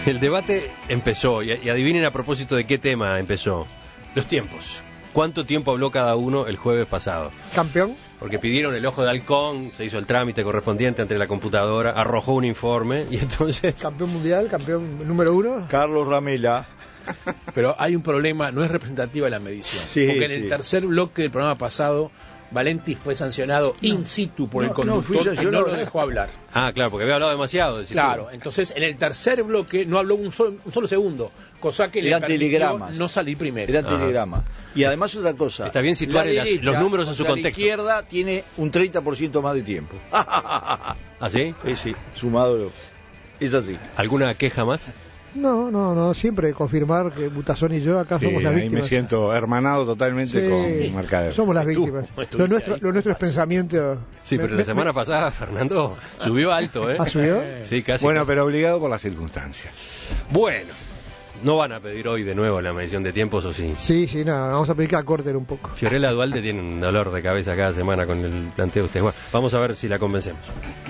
El debate empezó, y adivinen a propósito de qué tema empezó. Los tiempos. ¿Cuánto tiempo habló cada uno el jueves pasado? ¿Campeón? Porque pidieron el ojo de halcón, se hizo el trámite correspondiente ante la computadora, arrojó un informe y entonces... ¿Campeón mundial? ¿Campeón número 1? Carlos Ramela. Pero hay un problema, no es representativa la medición. Sí, porque en sí. el tercer bloque del programa pasado, Valenti fue sancionado in situ por el conductor y no lo dejó hablar. Ah, claro, porque había hablado demasiado. Claro, entonces en el tercer bloque no habló un solo segundo, cosa que le permitió no salir primero. Era telegrama. Y además otra cosa. Está bien situar los números en su contexto. La izquierda tiene un 30% más de tiempo. ¿Ah, sí? Sí, sumado. Es así. ¿Alguna queja más? No, siempre confirmar que Butazón y yo acá somos las víctimas. Me siento hermanado totalmente con Mercader. Somos las víctimas. Lo nuestro es pensamiento. Sí, pero la semana pasada Fernando subió alto, ¿eh? ¿Ah, subió? Sí, casi. Bueno, pero obligado por las circunstancias. Bueno, ¿no van a pedir hoy de nuevo la medición de tiempos o sí? Sí, vamos a pedir que acorten un poco. Fiorella Dualde tiene un dolor de cabeza cada semana con el planteo de ustedes. Bueno, vamos a ver si la convencemos.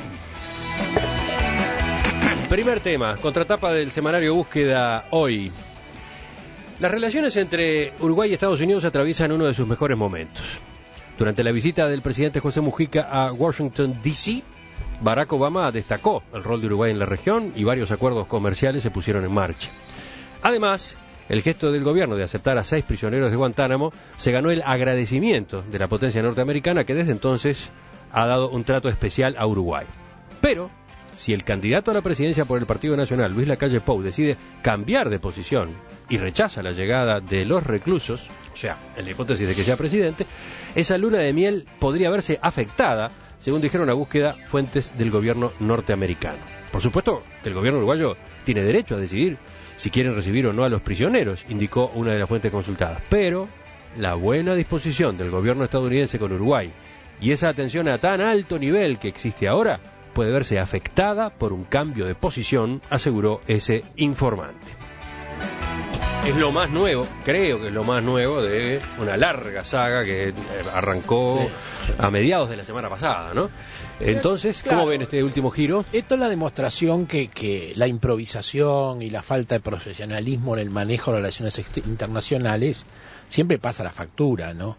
Primer tema, contratapa del semanario Búsqueda hoy. Las relaciones entre Uruguay y Estados Unidos atraviesan uno de sus mejores momentos. Durante la visita del presidente José Mujica a Washington, D.C., Barack Obama destacó el rol de Uruguay en la región y varios acuerdos comerciales se pusieron en marcha. Además, el gesto del gobierno de aceptar a 6 prisioneros de Guantánamo se ganó el agradecimiento de la potencia norteamericana que desde entonces ha dado un trato especial a Uruguay. Pero si el candidato a la presidencia por el Partido Nacional, Luis Lacalle Pou, decide cambiar de posición y rechaza la llegada de los reclusos, o sea, en la hipótesis de que sea presidente, esa luna de miel podría verse afectada, según dijeron a Búsqueda fuentes del gobierno norteamericano. Por supuesto que el gobierno uruguayo tiene derecho a decidir si quieren recibir o no a los prisioneros, indicó una de las fuentes consultadas. Pero la buena disposición del gobierno estadounidense con Uruguay y esa atención a tan alto nivel que existe ahora puede verse afectada por un cambio de posición, aseguró ese informante. Es lo más nuevo, creo que es lo más nuevo de una larga saga que arrancó a mediados de la semana pasada, ¿no? Entonces, ¿cómo ven este último giro? Esto es la demostración que la improvisación y la falta de profesionalismo en el manejo de relaciones internacionales siempre pasa la factura, ¿no?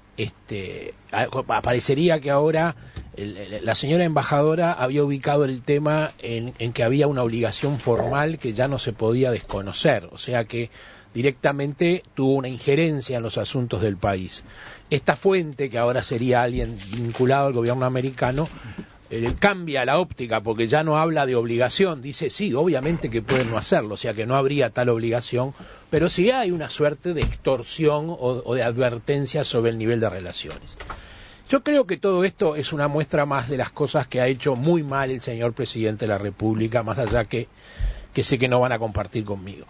Parecería que ahora la señora embajadora había ubicado el tema en que había una obligación formal que ya no se podía desconocer, o sea que directamente tuvo una injerencia en los asuntos del país. Esta fuente, que ahora sería alguien vinculado al gobierno americano, cambia la óptica porque ya no habla de obligación, dice sí, obviamente que pueden no hacerlo, o sea que no habría tal obligación, pero sí hay una suerte de extorsión o de advertencia sobre el nivel de relaciones. Yo creo que todo esto es una muestra más de las cosas que ha hecho muy mal el señor presidente de la República, más allá que sé que no van a compartir conmigo.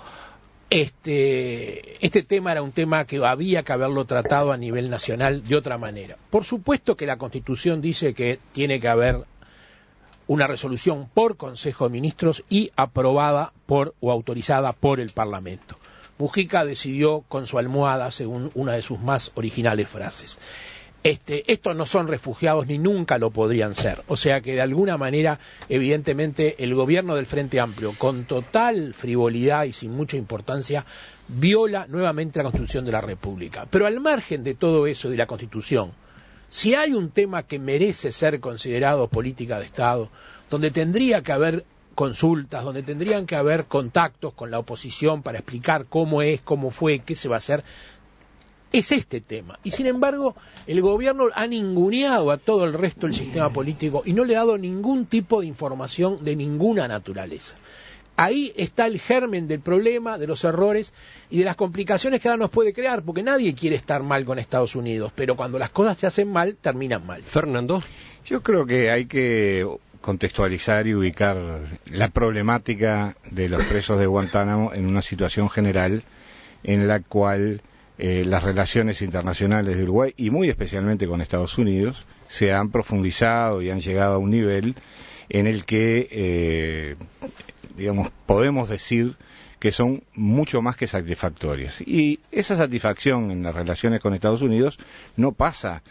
Este tema era un tema que había que haberlo tratado a nivel nacional de otra manera. Por supuesto que la Constitución dice que tiene que haber una resolución por Consejo de Ministros y aprobada por o autorizada por el Parlamento. Mujica decidió con su almohada, según una de sus más originales frases. Estos no son refugiados ni nunca lo podrían ser. O sea que de alguna manera, evidentemente, el gobierno del Frente Amplio, con total frivolidad y sin mucha importancia, viola nuevamente la Constitución de la República. Pero al margen de todo eso y de la Constitución, si hay un tema que merece ser considerado política de Estado, donde tendría que haber consultas, donde tendrían que haber contactos con la oposición para explicar cómo es, cómo fue, qué se va a hacer, es este tema. Y sin embargo, el gobierno ha ninguneado a todo el resto del sistema político y no le ha dado ningún tipo de información de ninguna naturaleza. Ahí está el germen del problema, de los errores y de las complicaciones que ahora nos puede crear, porque nadie quiere estar mal con Estados Unidos, pero cuando las cosas se hacen mal, terminan mal. Fernando. Yo creo que hay que contextualizar y ubicar la problemática de los presos de Guantánamo en una situación general en la cual las relaciones internacionales de Uruguay, y muy especialmente con Estados Unidos, se han profundizado y han llegado a un nivel en el que, podemos decir que son mucho más que satisfactorias. Y esa satisfacción en las relaciones con Estados Unidos no pasa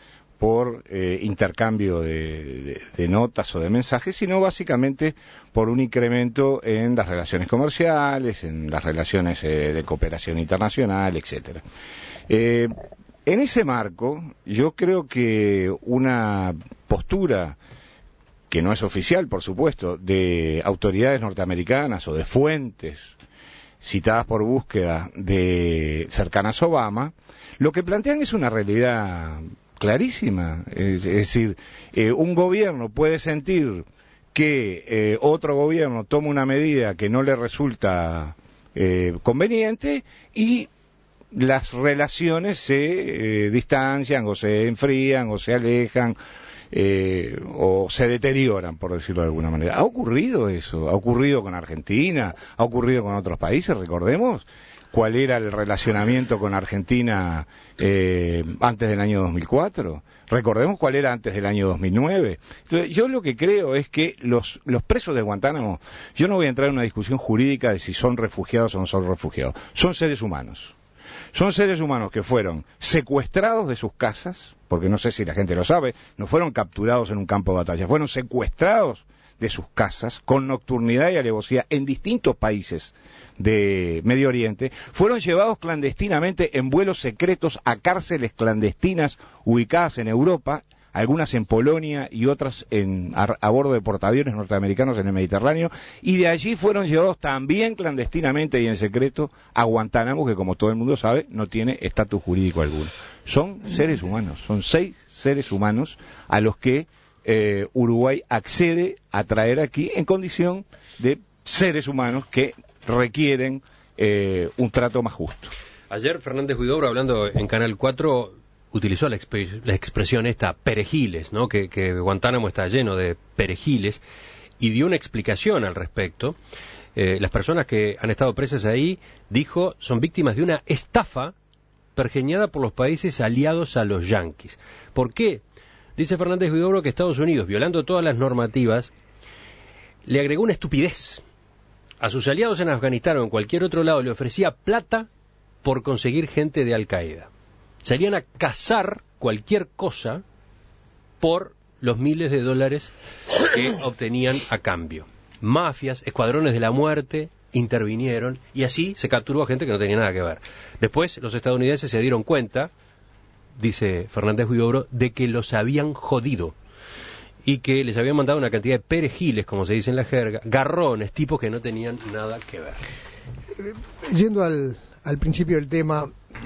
por intercambio de notas o de mensajes, sino básicamente por un incremento en las relaciones comerciales, en las relaciones de cooperación internacional, etcétera. En ese marco, yo creo que una postura que no es oficial, por supuesto, de autoridades norteamericanas o de fuentes citadas por búsqueda de cercanas a Obama, lo que plantean es una realidad clarísima. Es decir, un gobierno puede sentir que otro gobierno toma una medida que no le resulta conveniente y las relaciones se distancian o se enfrían o se alejan o se deterioran, por decirlo de alguna manera. Ha ocurrido eso, ha ocurrido con Argentina, ha ocurrido con otros países. Recordemos cuál era el relacionamiento con Argentina antes del año 2004. Recordemos cuál era antes del año 2009. Entonces, yo lo que creo es que los presos de Guantánamo, yo no voy a entrar en una discusión jurídica de si son refugiados o no son refugiados. Son seres humanos. Son seres humanos que fueron secuestrados de sus casas, porque no sé si la gente lo sabe, no fueron capturados en un campo de batalla, fueron secuestrados de sus casas con nocturnidad y alevosía en distintos países de Medio Oriente, fueron llevados clandestinamente en vuelos secretos a cárceles clandestinas ubicadas en Europa, algunas en Polonia y otras a bordo de portaaviones norteamericanos en el Mediterráneo, y de allí fueron llevados también clandestinamente y en secreto a Guantánamo, que como todo el mundo sabe, no tiene estatus jurídico alguno. Son seres humanos, son 6 seres humanos a los que Uruguay accede a traer aquí en condición de seres humanos que requieren un trato más justo. Ayer Fernández Huidobro, hablando en Canal 4, utilizó la expresión esta, perejiles, ¿no? Que Guantánamo está lleno de perejiles, y dio una explicación al respecto. Las personas que han estado presas ahí, dijo, son víctimas de una estafa pergeñada por los países aliados a los yanquis. ¿Por qué? Dice Fernández Huidobro que Estados Unidos, violando todas las normativas, le agregó una estupidez. A sus aliados en Afganistán o en cualquier otro lado le ofrecía plata por conseguir gente de Al-Qaeda. Salían a cazar cualquier cosa por los miles de dólares que obtenían a cambio. Mafias, escuadrones de la muerte intervinieron y así se capturó a gente que no tenía nada que ver. Después los estadounidenses se dieron cuenta, dice Fernández Huidobro, de que los habían jodido y que les habían mandado una cantidad de perejiles, como se dice en la jerga, garrones, tipos que no tenían nada que ver. Yendo al principio del tema,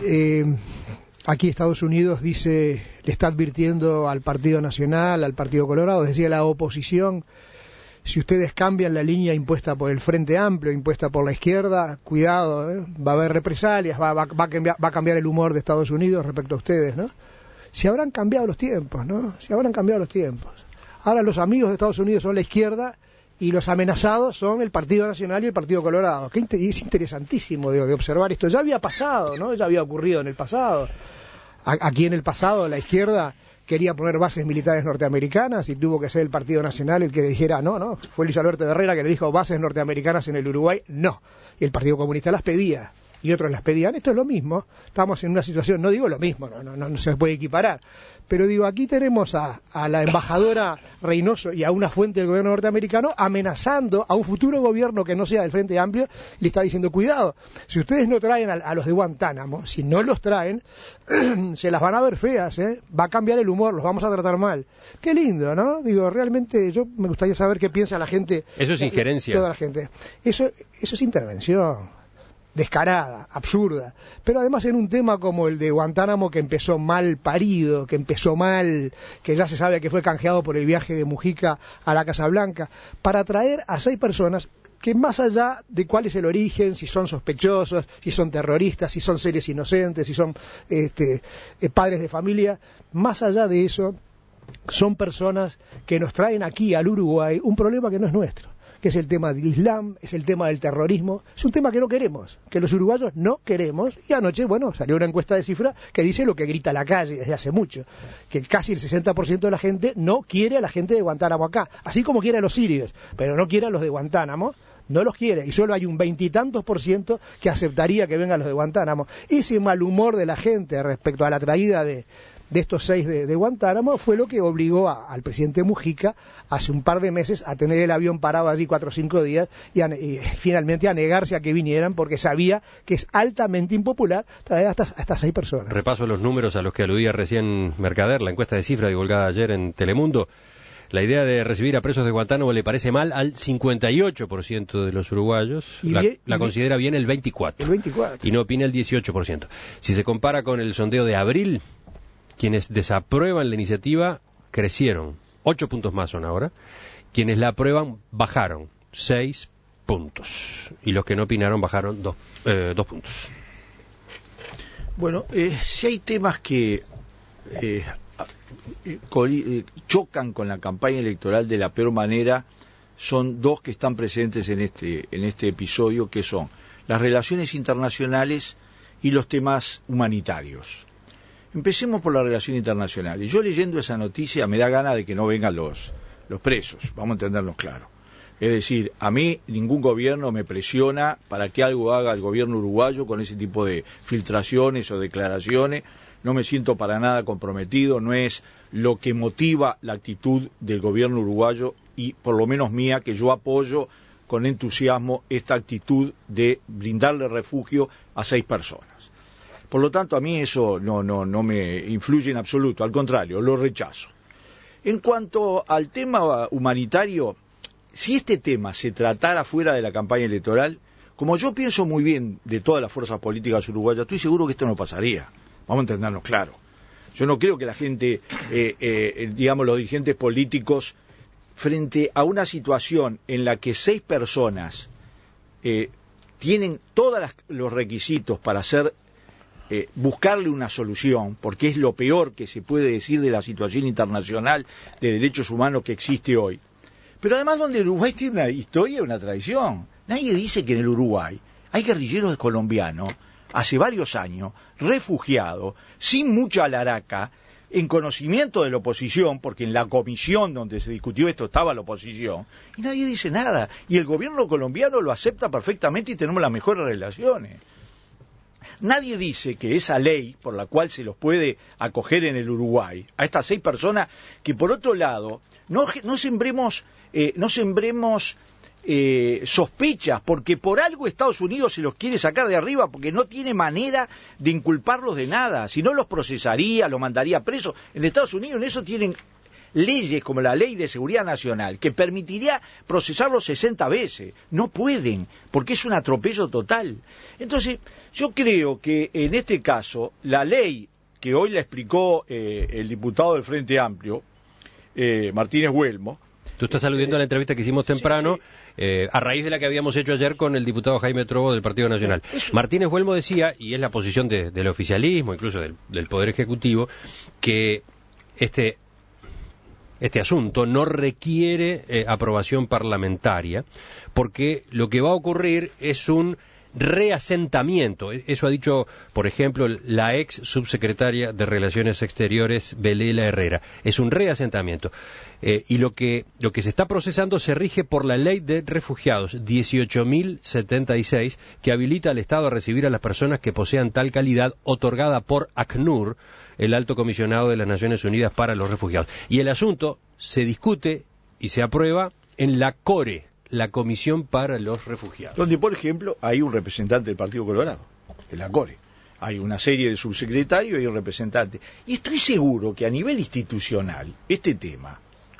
aquí Estados Unidos dice, le está advirtiendo al Partido Nacional, al Partido Colorado, decía la oposición, si ustedes cambian la línea impuesta por el Frente Amplio, impuesta por la izquierda, cuidado, va a haber represalias, va a cambiar el humor de Estados Unidos respecto a ustedes, ¿no? Si habrán cambiado los tiempos, ¿no? Si habrán cambiado los tiempos. Ahora los amigos de Estados Unidos son la izquierda y los amenazados son el Partido Nacional y el Partido Colorado. Es interesantísimo de observar esto. Ya había pasado, ¿no? Ya había ocurrido en el pasado. Aquí en el pasado la izquierda quería poner bases militares norteamericanas y tuvo que ser el Partido Nacional el que dijera no, fue Luis Alberto Herrera que le dijo bases norteamericanas en el Uruguay, no, y el Partido Comunista las pedía y otros las pedían. Esto es lo mismo, estamos en una situación, no digo lo mismo, no se puede equiparar, pero digo, aquí tenemos a la embajadora Reynoso y a una fuente del gobierno norteamericano amenazando a un futuro gobierno que no sea del Frente Amplio, le está diciendo, cuidado, si ustedes no traen a los de Guantánamo, si no los traen, se las van a ver feas, va a cambiar el humor, los vamos a tratar mal. Qué lindo, ¿no? Digo, realmente yo me gustaría saber qué piensa la gente. Eso es injerencia. Toda la gente. Eso es intervención. Descarada, absurda, pero además en un tema como el de Guantánamo, que empezó mal parido, que empezó mal, que ya se sabe que fue canjeado por el viaje de Mujica a la Casa Blanca, para traer a 6 personas que más allá de cuál es el origen, si son sospechosos, si son terroristas, si son seres inocentes, si son padres de familia, más allá de eso, son personas que nos traen aquí al Uruguay un problema que no es nuestro, que es el tema del Islam, es el tema del terrorismo, es un tema que no queremos, que los uruguayos no queremos, y anoche, bueno, salió una encuesta de cifra que dice lo que grita la calle desde hace mucho, que casi el 60% de la gente no quiere a la gente de Guantánamo acá, así como quiere a los sirios, pero no quiere a los de Guantánamo, no los quiere, y solo hay un 20 y tantos % que aceptaría que vengan los de Guantánamo. Ese mal humor de la gente respecto a la traída de de estos 6 de Guantánamo fue lo que obligó al presidente Mujica hace un par de meses a tener el avión parado allí 4 o 5 días y finalmente a negarse a que vinieran porque sabía que es altamente impopular traer hasta 6 personas. Repaso los números a los que aludía recién Mercader, la encuesta de cifra divulgada ayer en Telemundo. La idea de recibir a presos de Guantánamo le parece mal al 58% de los uruguayos, la considera bien el 24%. El 24%. Y no opina el 18%. Si se compara con el sondeo de abril, quienes desaprueban la iniciativa crecieron, 8 puntos más son ahora, quienes la aprueban bajaron 6 puntos, y los que no opinaron bajaron 2 puntos. Bueno, si hay temas que chocan con la campaña electoral de la peor manera, son 2 que están presentes en este episodio, que son las relaciones internacionales y los temas humanitarios. Empecemos por la relación internacional. Y yo leyendo esa noticia me da ganas de que no vengan los presos, vamos a entendernos claro. Es decir, a mí ningún gobierno me presiona para que algo haga el gobierno uruguayo con ese tipo de filtraciones o declaraciones. No me siento para nada comprometido, no es lo que motiva la actitud del gobierno uruguayo y por lo menos mía, que yo apoyo con entusiasmo esta actitud de brindarle refugio a 6 personas. Por lo tanto, a mí eso no me influye en absoluto, al contrario, lo rechazo. En cuanto al tema humanitario, si este tema se tratara fuera de la campaña electoral, como yo pienso muy bien de todas las fuerzas políticas uruguayas, estoy seguro que esto no pasaría. Vamos a entendernos claro. Yo no creo que la gente, digamos los dirigentes políticos, frente a una situación en la que 6 personas tienen todos los requisitos para buscarle una solución, porque es lo peor que se puede decir de la situación internacional de derechos humanos que existe hoy. Pero además donde Uruguay tiene una historia y una tradición. Nadie dice que en el Uruguay hay guerrilleros colombianos hace varios años, refugiados, sin mucha alaraca, en conocimiento de la oposición, porque en la comisión donde se discutió esto estaba la oposición, y nadie dice nada. Y el gobierno colombiano lo acepta perfectamente y tenemos las mejores relaciones. Nadie dice que esa ley por la cual se los puede acoger en el Uruguay, a estas 6 personas, que por otro lado, no sembremos sospechas, porque por algo Estados Unidos se los quiere sacar de arriba, porque no tiene manera de inculparlos de nada, si no los procesaría, los mandaría presos. En Estados Unidos en eso tienen leyes como la Ley de Seguridad Nacional, que permitiría procesarlos 60 veces. No pueden, porque es un atropello total. Entonces, yo creo que en este caso, la ley que hoy la explicó el diputado del Frente Amplio, Martínez Huelmo. Tú estás aludiendo a la entrevista que hicimos temprano, a raíz de la que habíamos hecho ayer con el diputado Jaime Trobo del Partido Nacional. Martínez Huelmo decía, y es la posición del oficialismo, incluso del Poder Ejecutivo, que este asunto no requiere aprobación parlamentaria, porque lo que va a ocurrir es un reasentamiento. Eso ha dicho, por ejemplo, la ex subsecretaria de Relaciones Exteriores, Belela Herrera. Es un reasentamiento. Y lo que se está procesando se rige por la Ley de Refugiados 18.076, que habilita al Estado a recibir a las personas que posean tal calidad, otorgada por ACNUR, el Alto Comisionado de las Naciones Unidas para los Refugiados. Y el asunto se discute y se aprueba en la CORE, la Comisión para los Refugiados. Donde, por ejemplo, hay un representante del Partido Colorado, en la CORE. Hay una serie de subsecretarios y un representante. Y estoy seguro que a nivel institucional, este tema,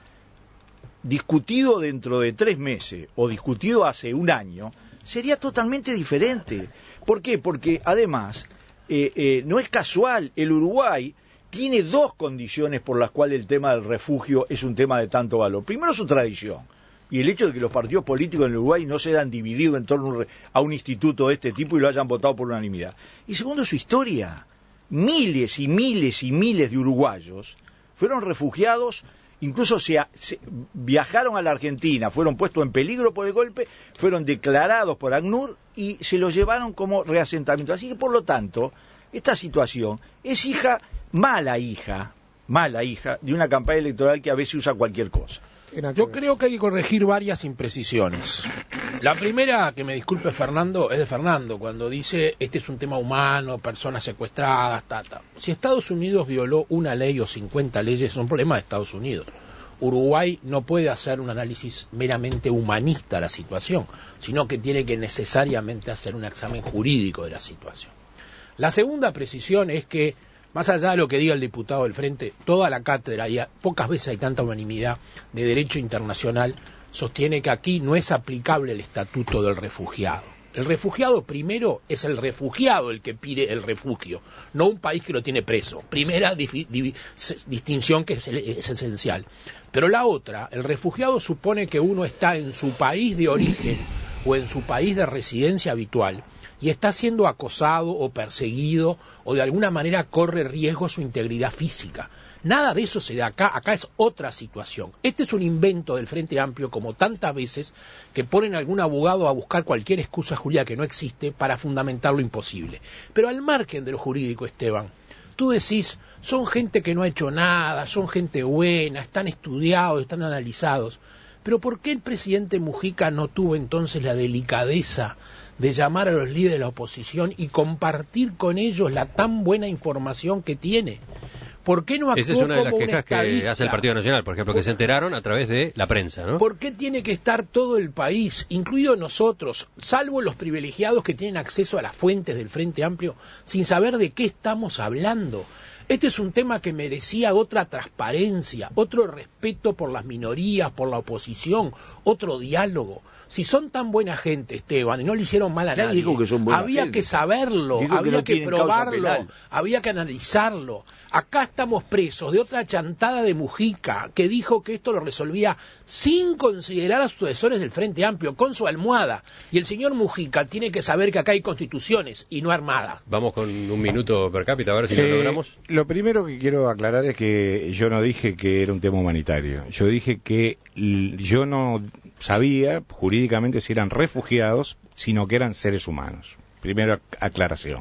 discutido dentro de 3 meses o discutido hace 1 año, sería totalmente diferente. ¿Por qué? Porque además, no es casual, el Uruguay tiene 2 condiciones por las cuales el tema del refugio es un tema de tanto valor. Primero, su tradición. Y el hecho de que los partidos políticos en el Uruguay no se hayan dividido en torno a un instituto de este tipo y lo hayan votado por unanimidad. Y segundo, su historia. Miles y miles y miles de uruguayos fueron refugiados, incluso viajaron a la Argentina, fueron puestos en peligro por el golpe, fueron declarados por ACNUR y se los llevaron como reasentamiento. Así que, por lo tanto, esta situación es mala hija de una campaña electoral que a veces usa cualquier cosa. Yo creo que hay que corregir varias imprecisiones. La primera, que me disculpe Fernando, es de Fernando, cuando dice, este es un tema humano, personas secuestradas, Si Estados Unidos violó una ley o 50 leyes, es un problema de Estados Unidos. Uruguay no puede hacer un análisis meramente humanista de la situación, sino que tiene que necesariamente hacer un examen jurídico de la situación. La segunda precisión es que, más allá de lo que diga el diputado del Frente, toda la cátedra, y pocas veces hay tanta unanimidad de derecho internacional, sostiene que aquí no es aplicable el estatuto del refugiado. El refugiado primero es el refugiado el que pide el refugio, no un país que lo tiene preso. Primera distinción que es esencial. Pero la otra, el refugiado supone que uno está en su país de origen o en su país de residencia habitual y está siendo acosado o perseguido o de alguna manera corre riesgo su integridad física. Nada de eso se da acá, acá es otra situación. Este es un invento del Frente Amplio, como tantas veces, que ponen a algún abogado a buscar cualquier excusa jurídica que no existe para fundamentar lo imposible. Pero al margen de lo jurídico, Esteban, tú decís, son gente que no ha hecho nada, son gente buena, están estudiados, están analizados. Pero ¿por qué el presidente Mujica no tuvo entonces la delicadeza de llamar a los líderes de la oposición y compartir con ellos la tan buena información que tiene? ¿Por qué no actuó Esa es una de las como un quejas que estadista? hace el Partido Nacional, por ejemplo, que se enteraron a través de la prensa, ¿no? ¿Por qué tiene que estar todo el país, incluido nosotros, salvo los privilegiados que tienen acceso a las fuentes del Frente Amplio, sin saber de qué estamos hablando? Este es un tema que merecía otra transparencia, otro respeto por las minorías, por la oposición, otro diálogo. Si son tan buena gente, Esteban, y no le hicieron mal a nadie, había que saberlo, había que probarlo, había que analizarlo. Acá estamos presos de otra chantada de Mujica, que dijo que esto lo resolvía sin considerar a los sucesores del Frente Amplio, con su almohada. Y el señor Mujica tiene que saber que acá hay constituciones y no armada. Vamos con un minuto per cápita, a ver si lo logramos. Lo primero que quiero aclarar es que yo no dije que era un tema humanitario. Yo dije que yo no sabía jurídicamente si eran refugiados, sino que eran seres humanos. Primera aclaración.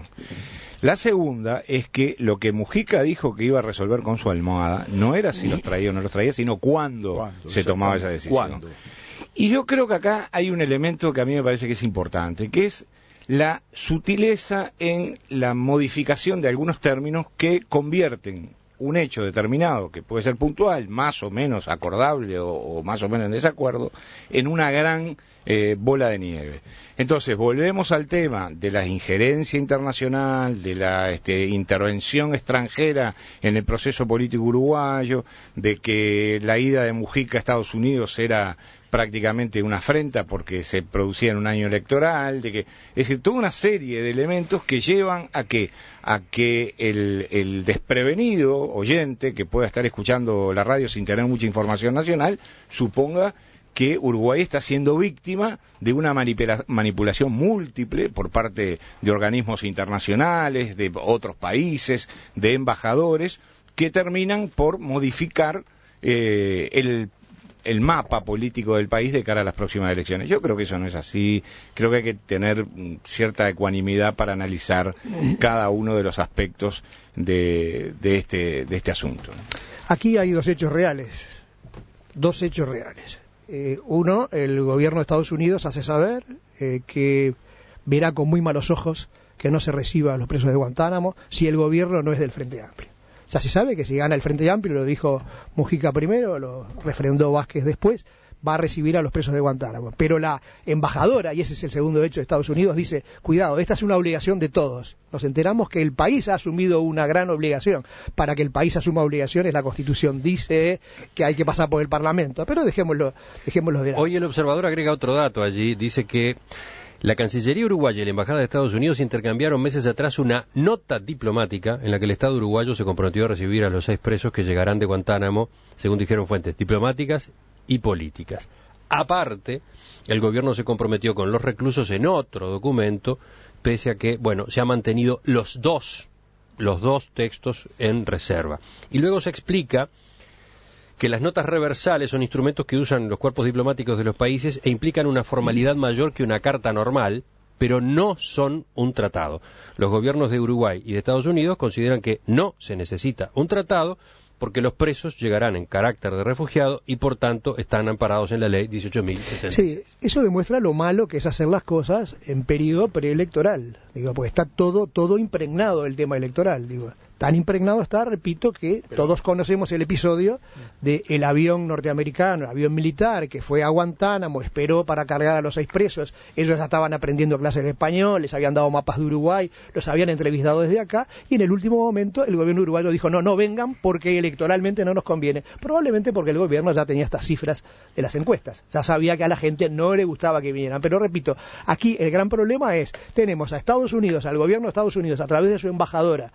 La segunda es que lo que Mujica dijo que iba a resolver con su almohada no era si los traía o no los traía, sino cuándo se tomaba esa decisión. ¿Cuándo? Y yo creo que acá hay un elemento que a mí me parece que es importante, que es la sutileza en la modificación de algunos términos que convierten un hecho determinado, que puede ser puntual, más o menos acordable o más o menos en desacuerdo, en una gran bola de nieve. Entonces, volvemos al tema de la injerencia internacional, de la intervención extranjera en el proceso político uruguayo, de que la ida de Mujica a Estados Unidos era prácticamente una afrenta porque se producía en un año electoral, es decir, toda una serie de elementos que llevan a que el desprevenido oyente que pueda estar escuchando la radio sin tener mucha información nacional suponga que Uruguay está siendo víctima de una manipulación múltiple por parte de organismos internacionales, de otros países, de embajadores, que terminan por modificar el mapa político del país de cara a las próximas elecciones. Yo creo que eso no es así. Creo que hay que tener cierta ecuanimidad para analizar cada uno de los aspectos de este asunto. Aquí hay dos hechos reales. Uno, el gobierno de Estados Unidos hace saber que verá con muy malos ojos que no se reciba a los presos de Guantánamo si el gobierno no es del Frente Amplio. Ya se sabe que si gana el Frente Amplio, lo dijo Mujica primero, lo refrendó Vázquez después, va a recibir a los presos de Guantánamo. Pero la embajadora, y ese es el segundo hecho de Estados Unidos, dice, cuidado, esta es una obligación de todos. Nos enteramos que el país ha asumido una gran obligación. Para que el país asuma obligaciones, la Constitución dice que hay que pasar por el Parlamento. Pero dejémoslo de lado. Hoy el Observador agrega otro dato allí, dice que la Cancillería uruguaya y la Embajada de Estados Unidos intercambiaron meses atrás una nota diplomática en la que el Estado uruguayo se comprometió a recibir a los 6 presos que llegarán de Guantánamo, según dijeron fuentes diplomáticas y políticas. Aparte, el gobierno se comprometió con los reclusos en otro documento, pese a que, se han mantenido los dos textos en reserva. Y luego se explica que las notas reversales son instrumentos que usan los cuerpos diplomáticos de los países e implican una formalidad mayor que una carta normal, pero no son un tratado. Los gobiernos de Uruguay y de Estados Unidos consideran que no se necesita un tratado porque los presos llegarán en carácter de refugiado y por tanto están amparados en la ley 18.066. Sí, eso demuestra lo malo que es hacer las cosas en periodo preelectoral, digo, porque está todo impregnado del tema electoral, digo. Tan impregnado está, repito, que todos conocemos el episodio del avión norteamericano, el avión militar, que fue a Guantánamo, esperó para cargar a los 6 presos. Ellos ya estaban aprendiendo clases de español, les habían dado mapas de Uruguay, los habían entrevistado desde acá, y en el último momento el gobierno uruguayo dijo, no vengan porque electoralmente no nos conviene. Probablemente porque el gobierno ya tenía estas cifras de las encuestas. Ya sabía que a la gente no le gustaba que vinieran. Pero repito, aquí el gran problema es, tenemos a Estados Unidos, al gobierno de Estados Unidos, a través de su embajadora,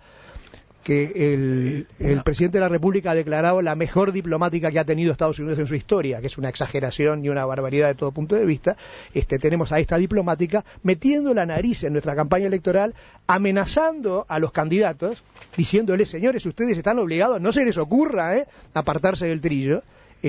que el presidente de la República ha declarado la mejor diplomática que ha tenido Estados Unidos en su historia, que es una exageración y una barbaridad de todo punto de vista. Tenemos a esta diplomática metiendo la nariz en nuestra campaña electoral, amenazando a los candidatos, diciéndoles, señores, ustedes están obligados, no se les ocurra apartarse del trillo.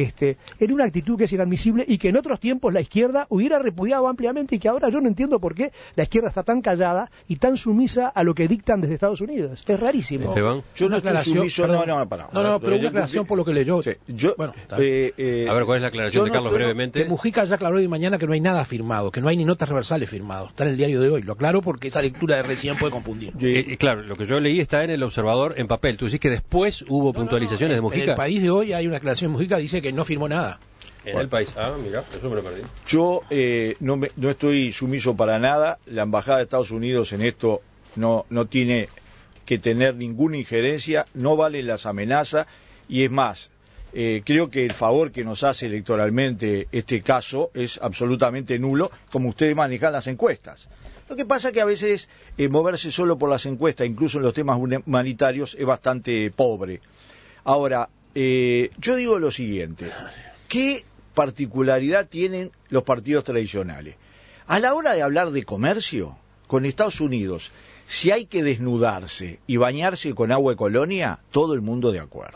En una actitud que es inadmisible y que en otros tiempos la izquierda hubiera repudiado ampliamente y que ahora yo no entiendo por qué la izquierda está tan callada y tan sumisa a lo que dictan desde Estados Unidos. Es rarísimo. Esteban. Yo no estoy sumiso, pero una aclaración por lo que leyó. Sí, a ver, ¿cuál es la aclaración de Carlos brevemente? Mujica ya aclaró de mañana que no hay nada firmado, que no hay ni notas reversales firmados. Está en el diario de hoy. Lo aclaro porque esa lectura de recién puede confundir. Claro, lo que yo leí está en el Observador en papel. Tú decís que después hubo puntualizaciones de Mujica. En el País de hoy hay una aclaración de Mujica que dice que no firmó nada. En el País. Mira, eso me lo perdí. Yo no estoy sumiso para nada. La embajada de Estados Unidos en esto no tiene que tener ninguna injerencia, no valen las amenazas, y es más, creo que el favor que nos hace electoralmente este caso es absolutamente nulo, como ustedes manejan las encuestas. Lo que pasa es que a veces moverse solo por las encuestas, incluso en los temas humanitarios, es bastante pobre. Ahora, yo digo lo siguiente, ¿qué particularidad tienen los partidos tradicionales? A la hora de hablar de comercio, con Estados Unidos, si hay que desnudarse y bañarse con agua de colonia, todo el mundo de acuerdo.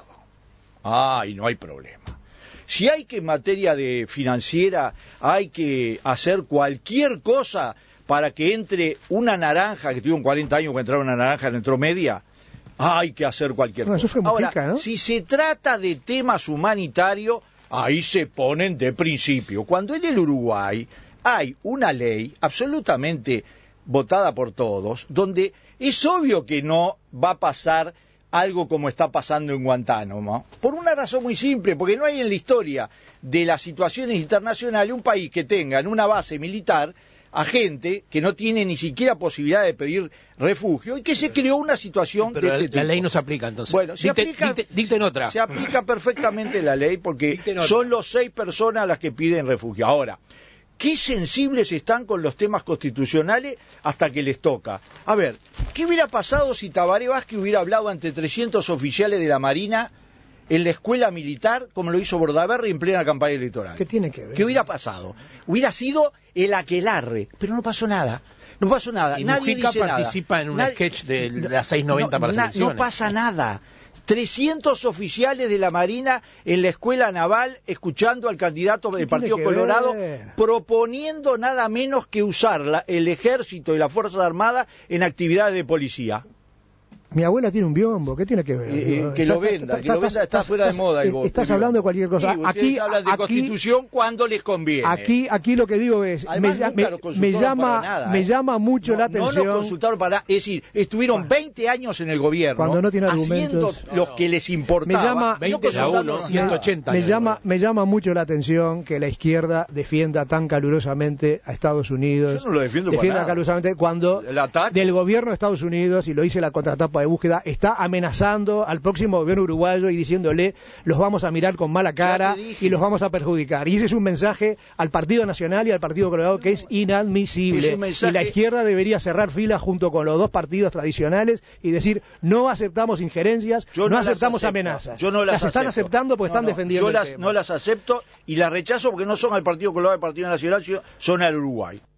Y no hay problema. Si hay que en materia de financiera, hay que hacer cualquier cosa para que entre una naranja, que tuvieron 40 años para entrar una naranja, no entró media, hay que hacer cualquier cosa. Eso fue Mujica, ahora, ¿no? Si se trata de temas humanitarios, ahí se ponen de principio. Cuando en el Uruguay hay una ley absolutamente votada por todos, donde es obvio que no va a pasar algo como está pasando en Guantánamo, por una razón muy simple, porque no hay en la historia de las situaciones internacionales un país que tenga en una base militar a gente que no tiene ni siquiera posibilidad de pedir refugio y que se creó una situación pero de este tipo. La ley no se aplica entonces. Bueno, dicten otra. Se aplica perfectamente la ley porque son los 6 personas las que piden refugio. Ahora, qué sensibles están con los temas constitucionales hasta que les toca. A ver, ¿qué hubiera pasado si Tabaré Vázquez hubiera hablado ante 300 oficiales de la Marina en la escuela militar, como lo hizo Bordaberry en plena campaña electoral? ¿Qué tiene que ver? ¿Qué hubiera pasado? Hubiera sido el aquelarre, pero no pasó nada. No pasó nada. Y Nadie Mujica dice participa en un sketch de las 6:90 para las elecciones. No pasa nada. 300 oficiales de la Marina en la escuela naval escuchando al candidato del Partido Colorado proponiendo nada menos que usar el ejército y las Fuerzas Armadas en actividades de policía. Mi abuela tiene un biombo, ¿qué tiene que ver? Que lo venda, está fuera de moda el voto. Estás hablando de cualquier cosa. Sí, aquí hablan de Constitución cuando les conviene. Aquí lo que digo es, además, me llama mucho la atención. No nos consultaron para nada, es decir, estuvieron 20 años en el gobierno cuando no tiene haciendo los que les importaba. 180 me llama mucho la atención que la izquierda defienda tan calurosamente a Estados Unidos. Yo no lo defiendo defienda para calurosamente cuando del gobierno de Estados Unidos, y lo dice la contratapa de búsqueda, está amenazando al próximo gobierno uruguayo y diciéndole los vamos a mirar con mala cara y los vamos a perjudicar. Y ese es un mensaje al Partido Nacional y al Partido Colorado que es inadmisible. Y la izquierda debería cerrar filas junto con los dos partidos tradicionales y decir no aceptamos injerencias, no aceptamos amenazas. Yo no las están aceptando porque están defendiendo no las acepto y las rechazo porque no son al Partido Colorado y al Partido Nacional, son al Uruguay.